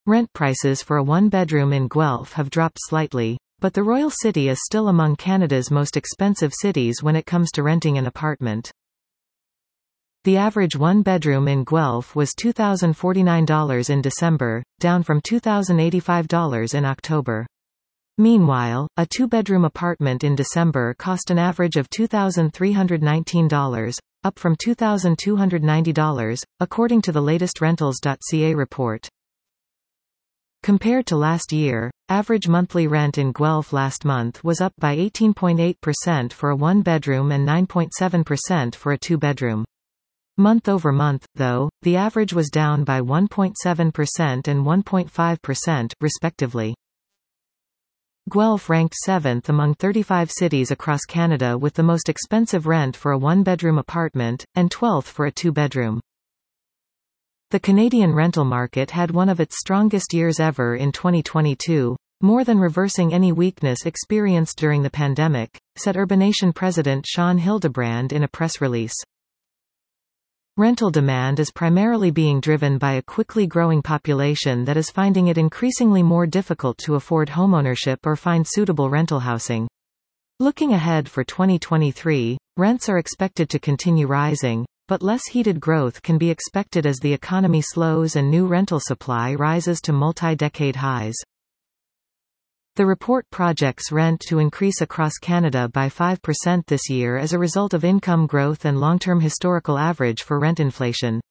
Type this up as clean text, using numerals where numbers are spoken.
Rent prices for a one-bedroom in Guelph have dropped slightly, but the Royal City is still among Canada's most expensive cities when it comes to renting an apartment. The average one-bedroom in Guelph was $2,049 in December, down from $2,085 in October. Meanwhile, a two-bedroom apartment in December cost an average of $2,319, up from $2,290, according to the latest Rentals.ca report. Compared to last year, average monthly rent in Guelph last month was up by 18.8% for a one-bedroom and 9.7% for a two-bedroom. Month-over-month, though, the average was down by 1.7% and 1.5%, respectively. Guelph ranked 7th among 35 cities across Canada with the most expensive rent for a one-bedroom apartment, and 12th for a two-bedroom. The Canadian rental market had one of its strongest years ever in 2022, more than reversing any weakness experienced during the pandemic, said Urbanation President Sean Hildebrand in a press release. Rental demand is primarily being driven by a quickly growing population that is finding it increasingly more difficult to afford homeownership or find suitable rental housing. Looking ahead for 2023, rents are expected to continue rising, but less heated growth can be expected as the economy slows and new rental supply rises to multi-decade highs. The report projects rent to increase across Canada by 5% this year as a result of income growth and long-term historical average for rent inflation.